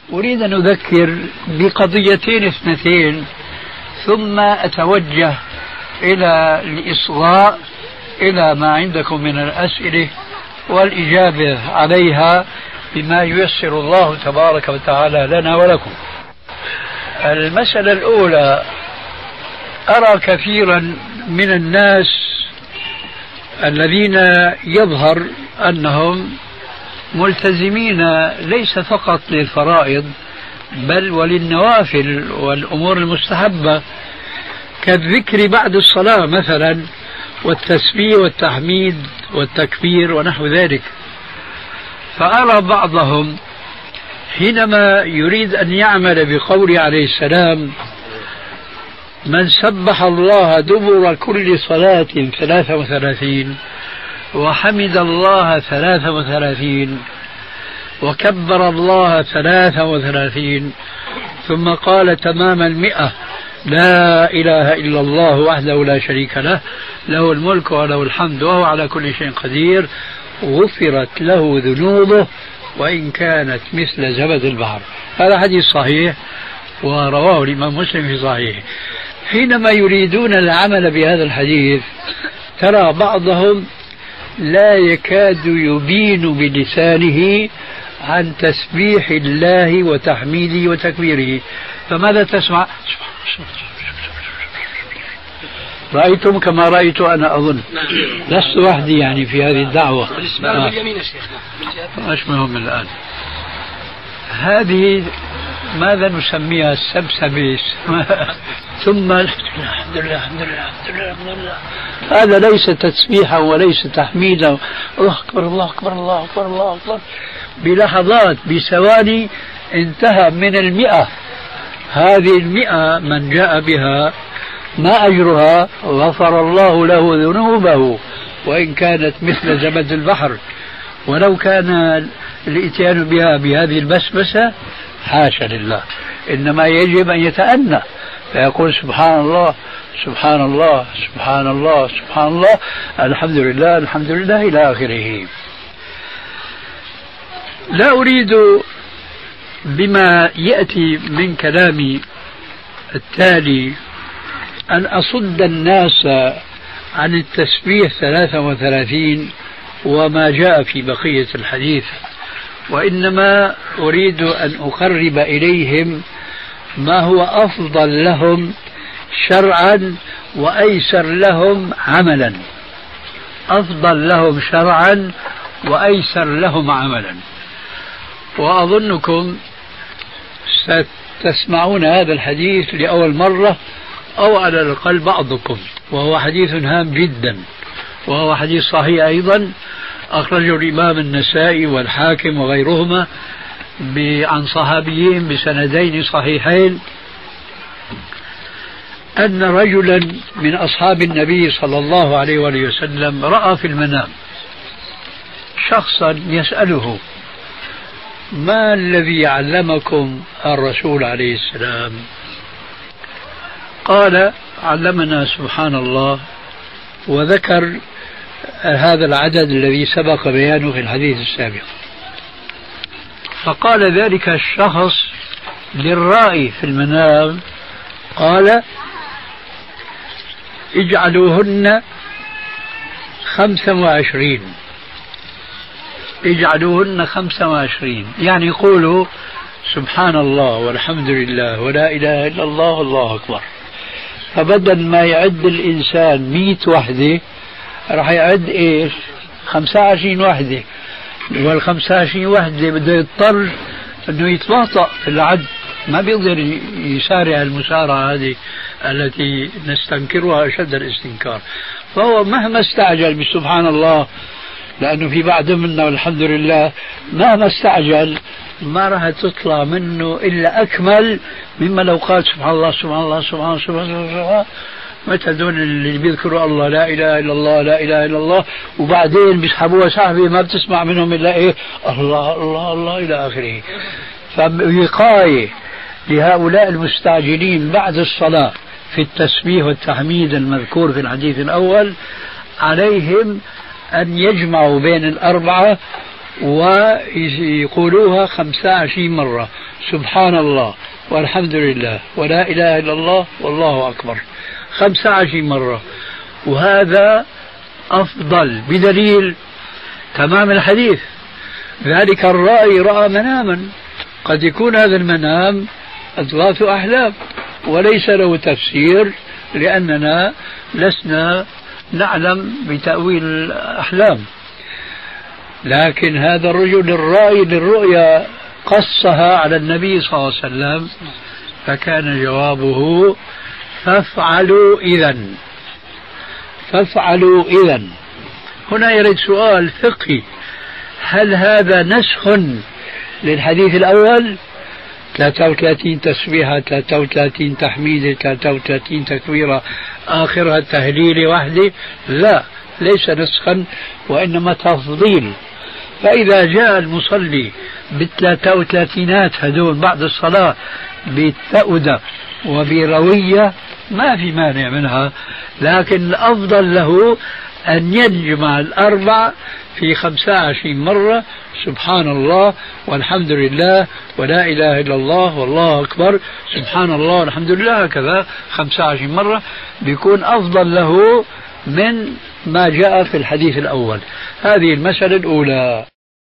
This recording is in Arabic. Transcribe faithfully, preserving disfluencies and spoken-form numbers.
أريد أن أذكر بقضيتين اثنتين ثم أتوجه إلى الإصغاء إلى ما عندكم من الأسئلة والإجابة عليها بما ييسر الله تبارك وتعالى لنا ولكم. المسألة الأولى، أرى كثيرا من الناس الذين يظهر أنهم ملتزمين ليس فقط للفرائض بل وللنوافل والأمور المستحبة كالذكر بعد الصلاة مثلا والتسبيح والتحميد والتكبير ونحو ذلك. فأرى بعضهم حينما يريد أن يعمل بقول عليه السلام من سبح الله دبر كل صلاة ثلاثة وثلاثين وحمد الله ثلاثة وثلاثين وكبر الله ثلاثة وثلاثين ثم قال تمام المئة لا إله إلا الله وحده لا شريك له له الملك وله الحمد وهو على كل شيء قدير غفرت له ذنوبه وإن كانت مثل زبد البحر. هذا حديث صحيح ورواه الإمام مسلم في صحيحه. حينما يريدون العمل بهذا الحديث ترى بعضهم لا يكاد يبين بلسانه عن تسبيح الله وتحميده وتكبيره. فماذا تسمع؟ رأيتم كما رأيت أنا أظن، لست وحدي يعني في هذه الدعوة. بالنسبة لليمين يا شيخ مش مهم الآن. هذه ماذا نسميها؟ السبسبة. ثم الحمد لله الحمد لله الحمد لله الحمد لله. هذا ليس تسبيحا وليس تحميدا. الله أكبر الله أكبر الله أكبر الله أكبر. بلحظات بثواني انتهى من المئة. هذه المئة من جاء بها ما أجرها؟ غفر الله له ذنوبه وإن كانت مثل زبد البحر. ولو كان الاتيان بها بهذه البسبسة حاشا لله، إنما يجب أن يتأنى فيقول سبحان الله سبحان الله سبحان الله سبحان الله الحمد لله الحمد لله إلى آخره. لا أريد بما يأتي من كلامي التالي أن أصد الناس عن التسبيح ثلاثة وثلاثين وما جاء في بقية الحديث، وإنما أريد أن أقرب إليهم ما هو أفضل لهم شرعا وأيسر لهم عملا. أفضل لهم شرعا وأيسر لهم عملا. وأظنكم ستسمعون هذا الحديث لأول مرة أو على الأقل بعضكم، وهو حديث هام جدا، وهو حديث صحيح أيضا أخرجه الإمام النسائي والحاكم وغيرهما عن صحابيين بسندين صحيحين أن رجلا من أصحاب النبي صلى الله عليه وآله وسلم رأى في المنام شخصا يسأله ما الذي علمكم الرسول عليه السلام؟ قال علمنا سبحان الله، وذكر هذا العدد الذي سبق بيانه في الحديث السابق. فقال ذلك الشخص للرائي في المنام قال اجعلوهن خمسة وعشرين اجعلوهن خمسة وعشرين، يعني قولوا سبحان الله والحمد لله ولا إله إلا الله والله أكبر. فبدل ما يعد الإنسان مئة وحدة راح يعد إيش؟ خمسة وعشرين وحدة، والخمسة وعشرين وحدة بده يضطر أنه يتباطأ في العد، ما بيقدر يسارع المسارعة هذه التي نستنكرها أشد الاستنكار. فهو مهما استعجل بسبحان الله، لأنه في بعض منا والحمد لله مهما استعجل ما راح تطلع منه إلا أكمل مما لو قال سبحان الله سبحان الله سبحان الله سبحان الله, سبحان الله. متى دون اللي بيذكروا الله لا إله إلا الله لا إله إلا الله، وبعدين بيسحبوها سحبة ما بتسمع منهم إلا إيه الله الله الله إلى آخره. فوقاية لهؤلاء المستعجلين بعد الصلاة في التسبيح والتحميد المذكور في الحديث الأول عليهم أن يجمعوا بين الأربعة ويقولوها خمسة وعشرين مرة، سبحان الله والحمد لله ولا إله إلا الله والله أكبر، خمسة وعشرين مرة. وهذا أفضل بدليل تمام الحديث. ذلك الرأي رأى مناما، قد يكون هذا المنام أضغاث أحلام وليس له تفسير، لأننا لسنا نعلم بتأويل الأحلام. لكن هذا الرجل الرأي للرؤيا قصها على النبي صلى الله عليه وسلم، فكان جوابه فافعلوا إذن، فافعلوا إذن. هنا يرد سؤال فقهي، هل هذا نسخ للحديث الأول؟ ثلاثة وثلاثين تسبيحة، ثلاثة وثلاثين تحميدة، ثلاثة وثلاثين تكبيرة، آخرها التهليل وحده؟ لا، ليس نسخا وإنما تفضيل. فإذا جاء المصلي بالثلاثة وثلاثينات هدول بعد الصلاة بالتأودة وبروية ما في مانع منها، لكن الأفضل له أن يجمع الأربع في خمسة وعشرين مرة، سبحان الله والحمد لله ولا إله إلا الله والله أكبر، سبحان الله والحمد لله، هكذا خمسة وعشرين مرة، بيكون أفضل له من ما جاء في الحديث الأول. هذه المسألة الأولى.